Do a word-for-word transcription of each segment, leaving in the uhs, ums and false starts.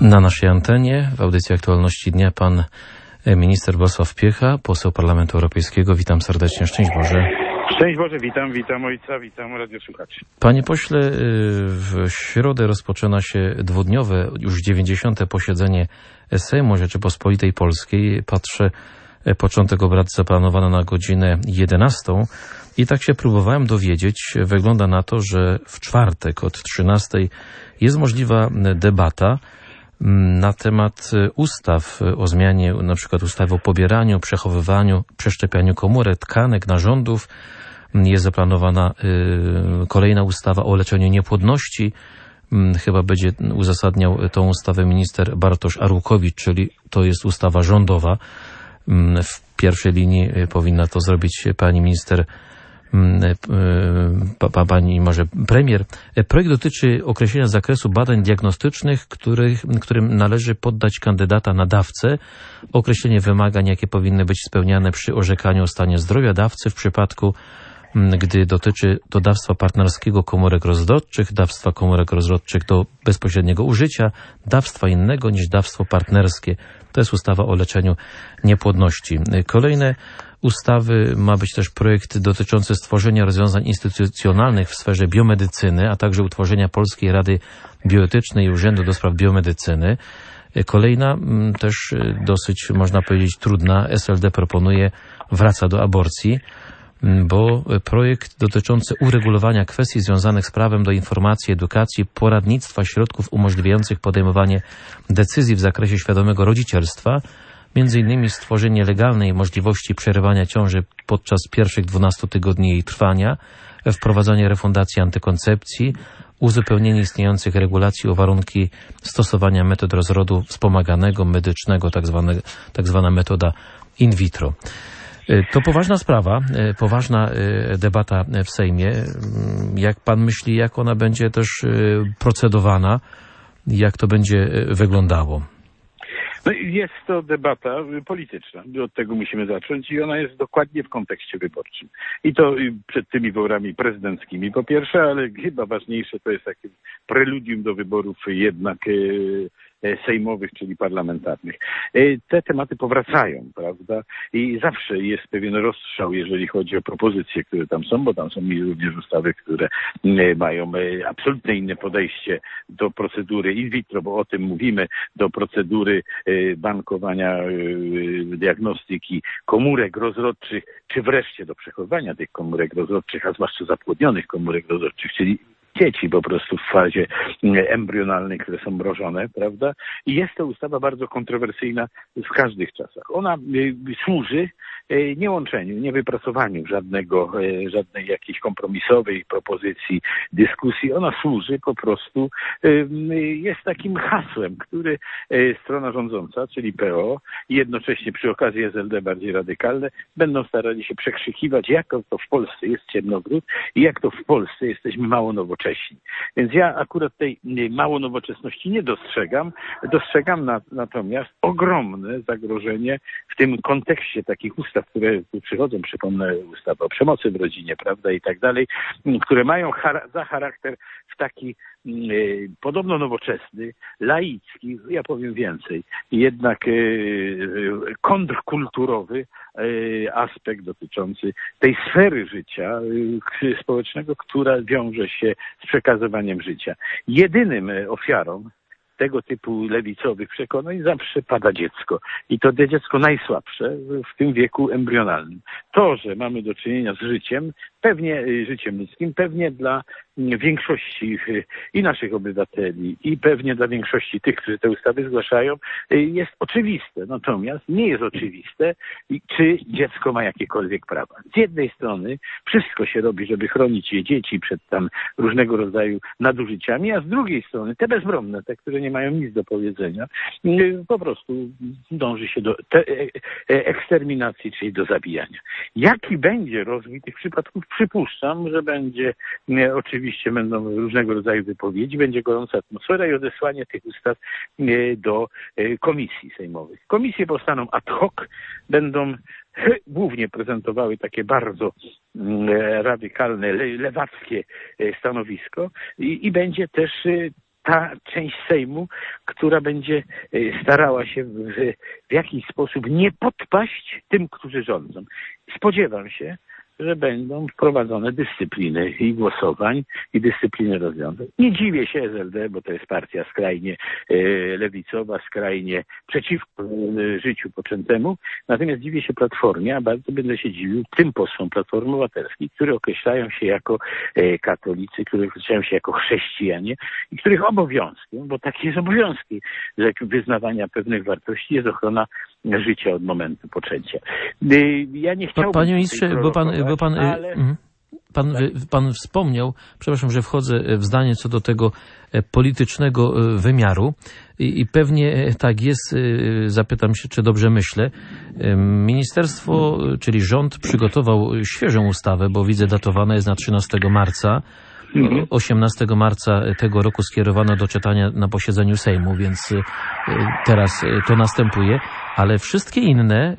Na naszej antenie w audycji Aktualności Dnia pan minister Bolesław Piecha, poseł Parlamentu Europejskiego. Witam serdecznie. Szczęść Boże. Szczęść Boże, witam, witam ojca, witam radiosłuchaczy. Panie pośle, w środę rozpoczyna się dwudniowe, już dziewięćdziesiąte posiedzenie Sejmu Rzeczypospolitej Polskiej. Patrzę, początek obrad zaplanowano na godzinę jedenastą i tak się próbowałem dowiedzieć. Wygląda na to, że w czwartek od trzynastej jest możliwa debata na temat ustaw o zmianie, na przykład ustawy o pobieraniu, przechowywaniu, przeszczepianiu komórek, tkanek, narządów. Jest zaplanowana kolejna ustawa o leczeniu niepłodności. Chyba będzie uzasadniał tą ustawę minister Bartosz Arłukowicz, czyli to jest ustawa rządowa. W pierwszej linii powinna to zrobić pani minister, pani może premier. Projekt dotyczy określenia zakresu badań diagnostycznych, których, którym należy poddać kandydata na dawcę, określenie wymagań, jakie powinny być spełniane przy orzekaniu o stanie zdrowia dawcy w przypadku, gdy dotyczy to dawstwa partnerskiego komórek rozrodczych, dawstwa komórek rozrodczych do bezpośredniego użycia, dawstwa innego niż dawstwo partnerskie. To jest ustawa o leczeniu niepłodności. Kolejne ustawy ma być też projekt dotyczący stworzenia rozwiązań instytucjonalnych w sferze biomedycyny, a także utworzenia Polskiej Rady Bioetycznej i Urzędu do Spraw Biomedycyny. Kolejna, też dosyć, można powiedzieć, trudna, S L D proponuje, wraca do aborcji, bo projekt dotyczący uregulowania kwestii związanych z prawem do informacji, edukacji, poradnictwa, środków umożliwiających podejmowanie decyzji w zakresie świadomego rodzicielstwa, między innymi stworzenie legalnej możliwości przerywania ciąży podczas pierwszych dwunastu tygodni jej trwania, wprowadzenie refundacji antykoncepcji, uzupełnienie istniejących regulacji o warunki stosowania metod rozrodu wspomaganego, medycznego, tak zwane, tak zwana metoda in vitro. To poważna sprawa, poważna debata w Sejmie. Jak pan myśli, jak ona będzie też procedowana, jak to będzie wyglądało? No, jest to debata polityczna. Od tego musimy zacząć i ona jest dokładnie w kontekście wyborczym. I to przed tymi wyborami prezydenckimi po pierwsze, ale chyba ważniejsze to jest takie preludium do wyborów jednak sejmowych, czyli parlamentarnych. Te tematy powracają, prawda? I zawsze jest pewien rozstrzał, jeżeli chodzi o propozycje, które tam są, bo tam są również ustawy, które mają absolutnie inne podejście do procedury in vitro, bo o tym mówimy, do procedury bankowania, diagnostyki komórek rozrodczych, czy wreszcie do przechowywania tych komórek rozrodczych, a zwłaszcza zapłodnionych komórek rozrodczych, czyli dzieci po prostu w fazie embrionalnej, które są mrożone, prawda? I jest to ustawa bardzo kontrowersyjna w każdych czasach. Ona y, służy y, nie łączeniu, nie wypracowaniu żadnego, y, żadnej jakiejś kompromisowej propozycji, dyskusji. Ona służy po prostu, y, jest takim hasłem, który y, strona rządząca, czyli P O i jednocześnie przy okazji S L D bardziej radykalne, będą starali się przekrzykiwać, jak to w Polsce jest ciemnogród i jak to w Polsce jesteśmy mało nowocześni. Więc ja akurat tej mało nowoczesności nie dostrzegam. Dostrzegam na, natomiast ogromne zagrożenie w tym kontekście takich ustaw, które tu przychodzą, przypomnę ustawę o przemocy w rodzinie, prawda, i tak dalej, które mają chara- za charakter w taki y, podobno nowoczesny, laicki, ja powiem więcej, jednak y, y, kontrkulturowy y, aspekt dotyczący tej sfery życia y, społecznego, która wiąże się z przekazywaniem życia. Jedynym ofiarą tego typu lewicowych przekonań zawsze pada dziecko. I to dziecko najsłabsze w tym wieku embrionalnym. To, że mamy do czynienia z życiem, pewnie życiem ludzkim, pewnie dla większości i naszych obywateli, i pewnie dla większości tych, którzy te ustawy zgłaszają, jest oczywiste. Natomiast nie jest oczywiste, czy dziecko ma jakiekolwiek prawa. Z jednej strony wszystko się robi, żeby chronić je dzieci przed tam różnego rodzaju nadużyciami, a z drugiej strony te bezbronne, te, które nie mają nic do powiedzenia, po prostu dąży się do te eksterminacji, czyli do zabijania. Jaki będzie rozwój tych przypadków? Przypuszczam, że będzie, oczywiście będą różnego rodzaju wypowiedzi, będzie gorąca atmosfera i odesłanie tych ustaw do komisji sejmowych. Komisje powstaną ad hoc, będą głównie prezentowały takie bardzo radykalne, lewackie stanowisko i, i będzie też ta część Sejmu, która będzie starała się w, w jakiś sposób nie podpaść tym, którzy rządzą. Spodziewam się, że będą wprowadzone dyscypliny i głosowań, i dyscypliny rozwiązań. Nie dziwię się S L D, bo to jest partia skrajnie e, lewicowa, skrajnie przeciwko e, życiu poczętemu. Natomiast dziwię się Platformie, a bardzo będę się dziwił tym posłom Platformy Obywatelskiej, które określają się jako e, katolicy, które określają się jako chrześcijanie i których obowiązkiem, bo takie jest obowiązki, że wyznawania pewnych wartości jest ochrona życia od momentu poczęcia. E, ja nie chciałbym... Panie ministrze, bo pan... Bo pan, ale... pan, pan wspomniał, przepraszam, że wchodzę w zdanie co do tego politycznego wymiaru i, i pewnie tak jest, zapytam się, czy dobrze myślę. Ministerstwo, czyli rząd przygotował świeżą ustawę, bo widzę datowana jest na trzynastego marca. osiemnastego marca tego roku skierowano do czytania na posiedzeniu Sejmu, więc teraz to następuje, ale wszystkie inne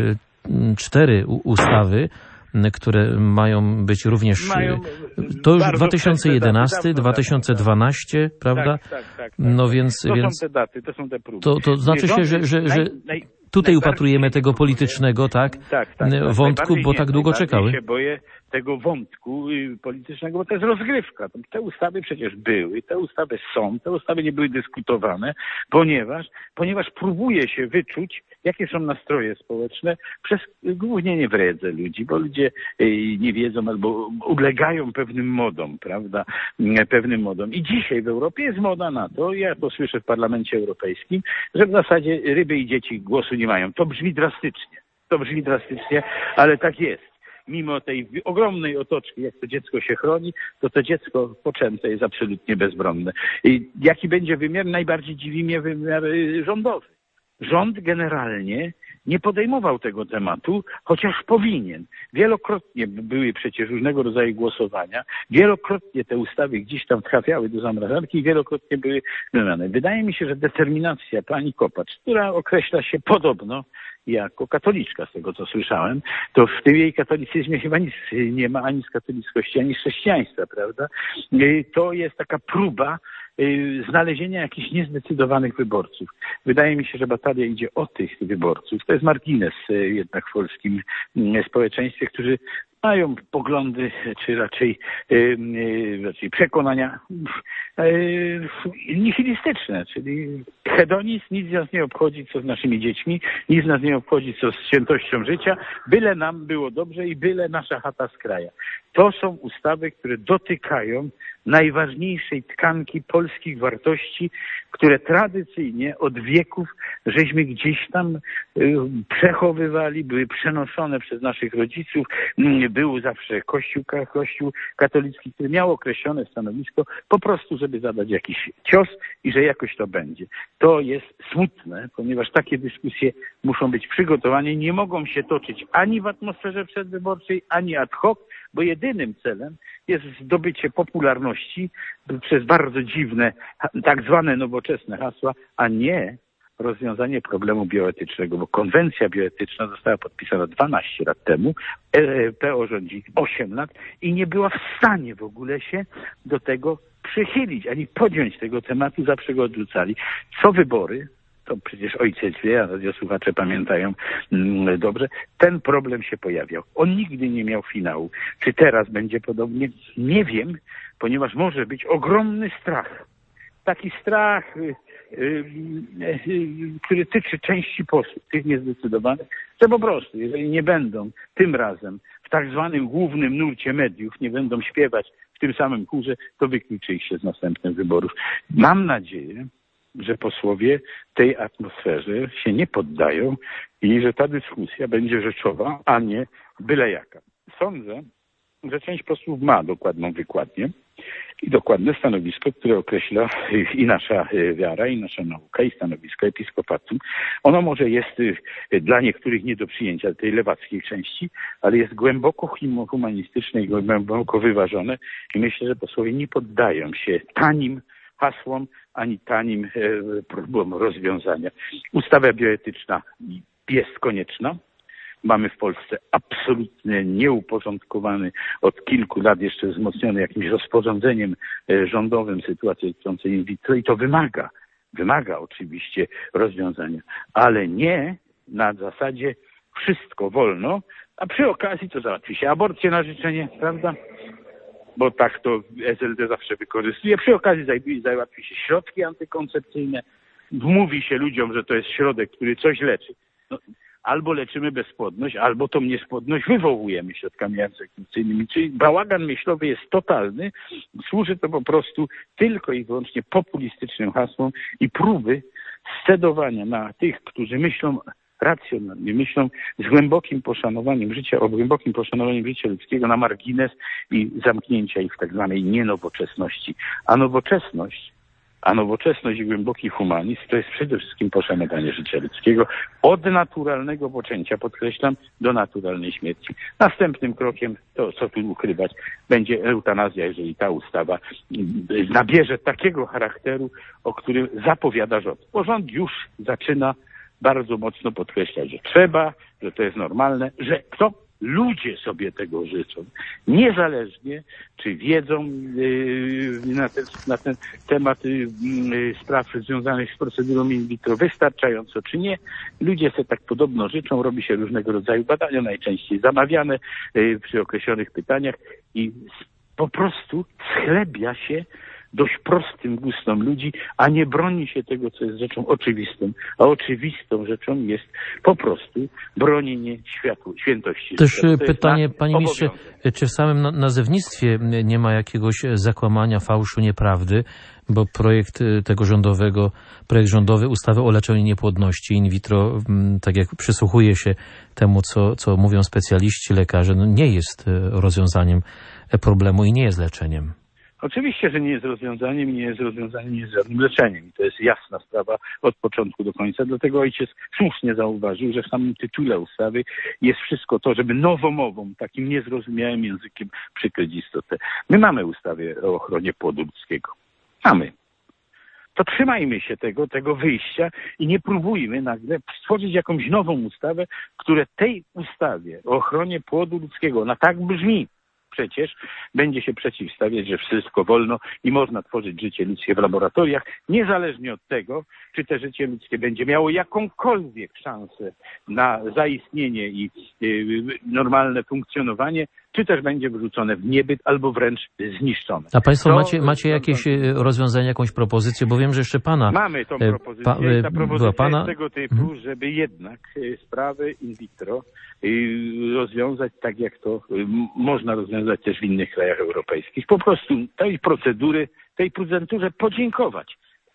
cztery ustawy, które mają być również... Mają to już dwa tysiące jedenasty, dwa tysiące dwanaście, prawda? Tak, tak, tak, tak. No więc... To więc są te daty, to są te próby. To, to znaczy się, że, że, że tutaj upatrujemy tego politycznego, tak, tak, tak, wątku, bo tak długo czekały. się boję tego wątku politycznego, bo to jest rozgrywka. Te ustawy przecież były, te ustawy są, te ustawy nie były dyskutowane, ponieważ, ponieważ próbuje się wyczuć, jakie są nastroje społeczne przez głównie niewredzę ludzi, bo ludzie nie wiedzą albo ulegają pewnym modom, prawda, pewnym modom. I dzisiaj w Europie jest moda na to, ja to słyszę w Parlamencie Europejskim, że w zasadzie ryby i dzieci głosu nie mają. To brzmi drastycznie, to brzmi drastycznie, ale tak jest. Mimo tej ogromnej otoczki, jak to dziecko się chroni, to to dziecko poczęte jest absolutnie bezbronne. I jaki będzie wymiar? Najbardziej dziwi mnie wymiar rządowy. Rząd generalnie nie podejmował tego tematu, chociaż powinien. Wielokrotnie były przecież różnego rodzaju głosowania, wielokrotnie te ustawy gdzieś tam trafiały do zamrażarki i wielokrotnie były wymieniane. Wydaje mi się, że determinacja pani Kopacz, która określa się podobno jako katoliczka, z tego co słyszałem, to w tym jej katolicyzmie chyba nic nie ma ani z katolickości, ani z chrześcijaństwa, prawda? To jest taka próba znalezienia jakichś niezdecydowanych wyborców. Wydaje mi się, że batalia idzie o tych wyborców. To jest margines jednak w polskim społeczeństwie, którzy mają poglądy, czy raczej, yy, raczej przekonania yy, nihilistyczne, czyli hedonizm, nic nas nie obchodzi, co z naszymi dziećmi, nic nas nie obchodzi, co z świętością życia, byle nam było dobrze i byle nasza chata z kraja. To są ustawy, które dotykają najważniejszej tkanki polskich wartości, które tradycyjnie od wieków żeśmy gdzieś tam y, przechowywali, były przenoszone przez naszych rodziców. Y, był zawsze kościół, kościół katolicki, który miał określone stanowisko po prostu, żeby zadać jakiś cios i że jakoś to będzie. To jest smutne, ponieważ takie dyskusje muszą być przygotowane, nie mogą się toczyć ani w atmosferze przedwyborczej, ani ad hoc, bo jedynym celem jest zdobycie popularności przez bardzo dziwne, tak zwane nowoczesne hasła, a nie rozwiązanie problemu bioetycznego, bo konwencja bioetyczna została podpisana dwanaście lat temu, P O rządzi osiem lat i nie była w stanie w ogóle się do tego przychylić, ani podjąć tego tematu, zawsze go odrzucali. Co wybory, to przecież ojciec wie, a radiosłuchacze pamiętają mm, dobrze, ten problem się pojawiał. On nigdy nie miał finału. Czy teraz będzie podobnie? Nie wiem, ponieważ może być ogromny strach. Taki strach, y, y, y, który tyczy części posłów, tych niezdecydowanych, że po prostu, jeżeli nie będą tym razem w tak zwanym głównym nurcie mediów, nie będą śpiewać w tym samym chórze, to wykluczy ich się z następnych wyborów. Mam nadzieję, że posłowie tej atmosferze się nie poddają i że ta dyskusja będzie rzeczowa, a nie byle jaka. Sądzę, że część posłów ma dokładną wykładnię i dokładne stanowisko, które określa i nasza wiara, i nasza nauka, i stanowisko episkopatu. Ono może jest dla niektórych nie do przyjęcia, tej lewackiej części, ale jest głęboko humanistyczne i głęboko wyważone i myślę, że posłowie nie poddają się tanim hasłom, ani tanim próbom rozwiązania. Ustawa bioetyczna jest konieczna. Mamy w Polsce absolutnie nieuporządkowany, od kilku lat jeszcze wzmocniony jakimś rozporządzeniem rządowym sytuację dotyczącą in vitro i to wymaga, wymaga oczywiście rozwiązania, ale nie na zasadzie wszystko wolno, a przy okazji to załatwi się aborcję na życzenie, prawda? Bo tak to S L D zawsze wykorzystuje. Przy okazji załatwi się środki antykoncepcyjne. Mówi się ludziom, że to jest środek, który coś leczy. No, albo leczymy bezpłodność, albo tą niespłodność wywołujemy środkami antykoncepcyjnymi. Czyli bałagan myślowy jest totalny. Służy to po prostu tylko i wyłącznie populistycznym hasłom i próby scedowania na tych, którzy myślą racjonalnie, myślą z głębokim poszanowaniem życia, o głębokim poszanowaniu życia ludzkiego na margines i zamknięcia ich w tak zwanej nienowoczesności. A nowoczesność, a nowoczesność i głęboki humanizm to jest przede wszystkim poszanowanie życia ludzkiego od naturalnego poczęcia, podkreślam, do naturalnej śmierci. Następnym krokiem, to co tu ukrywać, będzie eutanazja, jeżeli ta ustawa nabierze takiego charakteru, o którym zapowiada rząd. Bo rząd już zaczyna bardzo mocno podkreślać, że trzeba, że to jest normalne, że to ludzie sobie tego życzą. Niezależnie, czy wiedzą yy, na, ten, na ten temat yy, spraw związanych z procedurą in vitro wystarczająco, czy nie. Ludzie sobie tak podobno życzą, robi się różnego rodzaju badania, najczęściej zamawiane yy, przy określonych pytaniach i po prostu schlebia się dość prostym gustom ludzi, a nie broni się tego, co jest rzeczą oczywistą. A oczywistą rzeczą jest po prostu bronienie światło, świętości. Też pytanie, panie ministrze, czy w samym nazewnictwie nie ma jakiegoś zakłamania, fałszu, nieprawdy, bo projekt tego rządowego, projekt rządowy ustawy o leczeniu niepłodności in vitro, tak jak przysłuchuje się temu, co, co mówią specjaliści, lekarze, no nie jest rozwiązaniem problemu i nie jest leczeniem. Oczywiście, że nie jest rozwiązaniem, nie jest rozwiązaniem, nie jest żadnym leczeniem. I to jest jasna sprawa od początku do końca. Dlatego ojciec słusznie zauważył, że w samym tytule ustawy jest wszystko to, żeby nowomową, takim niezrozumiałym językiem przykryć istotę. My mamy ustawę o ochronie płodu ludzkiego. Mamy. To trzymajmy się tego, tego wyjścia i nie próbujmy nagle stworzyć jakąś nową ustawę, która tej ustawie o ochronie płodu ludzkiego, ona tak brzmi, przecież będzie się przeciwstawiać, że wszystko wolno i można tworzyć życie ludzkie w laboratoriach, niezależnie od tego, czy te życie ludzkie będzie miało jakąkolwiek szansę na zaistnienie i y, normalne funkcjonowanie, czy też będzie wyrzucone w niebyt albo wręcz zniszczone. A państwo to, macie, macie jakieś rozwiązanie, jakąś propozycję? Bo wiem, że jeszcze pana... Mamy tą propozycję. Pa, I ta propozycja pana... jest tego typu, hmm. żeby jednak sprawy in vitro rozwiązać tak, jak to można rozwiązać też w innych krajach europejskich. Po prostu tej procedury, tej procedury podziękować.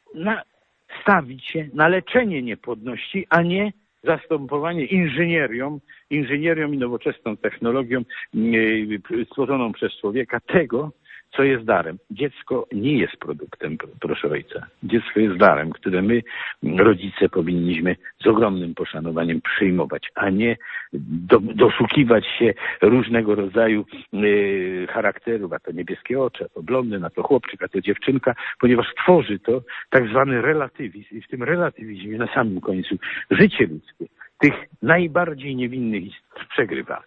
Nastawić się na leczenie niepłodności, a nie zastępowanie inżynierią, inżynierią i nowoczesną technologią stworzoną przez człowieka tego, co jest darem. Dziecko nie jest produktem, proszę ojca. Dziecko jest darem, które my, rodzice, powinniśmy z ogromnym poszanowaniem przyjmować, a nie do, doszukiwać się różnego rodzaju y, charakterów, a to niebieskie oczy, a to blondyn, a to chłopczyk, a to dziewczynka, ponieważ tworzy to tak zwany relatywizm i w tym relatywizmie na samym końcu życie ludzkie tych najbardziej niewinnych istot przegrywa.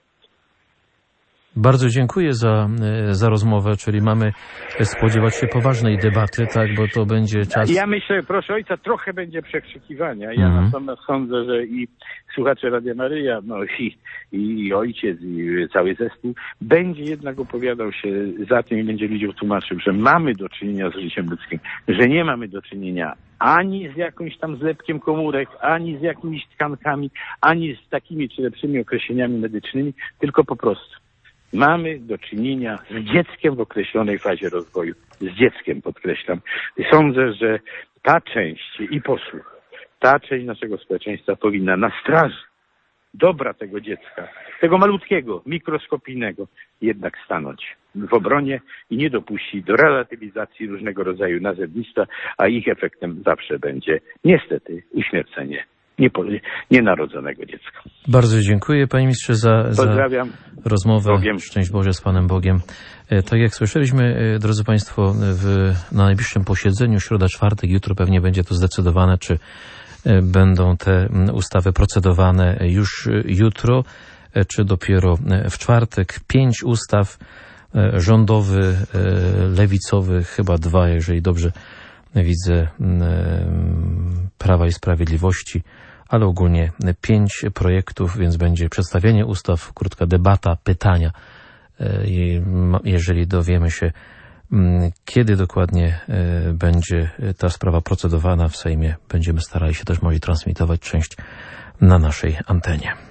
Bardzo dziękuję za, za rozmowę, czyli mamy spodziewać się poważnej debaty, tak, bo to będzie czas... Ja myślę, proszę ojca, trochę będzie przekrzykiwania. Ja mhm. natomiast sądzę, że i słuchacze Radia Maryja, no i, i ojciec, i cały zespół będzie jednak opowiadał się za tym i będzie ludziom tłumaczył, że mamy do czynienia z życiem ludzkim, że nie mamy do czynienia ani z jakimś tam zlepkiem komórek, ani z jakimiś tkankami, ani z takimi czy lepszymi określeniami medycznymi, tylko po prostu mamy do czynienia z dzieckiem w określonej fazie rozwoju. Z dzieckiem, podkreślam. I sądzę, że ta część i posłuch, ta część naszego społeczeństwa powinna na straży dobra tego dziecka, tego malutkiego, mikroskopijnego, jednak stanąć w obronie i nie dopuścić do relatywizacji różnego rodzaju nazewnictwa, a ich efektem zawsze będzie niestety uśmiercenie nienarodzonego dziecka. Bardzo dziękuję, panie ministrze, za, Pozdrawiam. za rozmowę. Bogiem. Szczęść Boże z Panem Bogiem. Tak jak słyszeliśmy, drodzy państwo, w, na najbliższym posiedzeniu, środa, czwartek, jutro pewnie będzie to zdecydowane, czy Będą te ustawy procedowane już jutro, czy dopiero w czwartek. Pięć ustaw, rządowy, lewicowy, chyba dwa, jeżeli dobrze widzę, Prawa i Sprawiedliwości, ale ogólnie pięć projektów, więc będzie przedstawienie ustaw, krótka debata, pytania. Jeżeli dowiemy się, kiedy dokładnie będzie ta sprawa procedowana w Sejmie, będziemy starali się też może transmitować część na naszej antenie.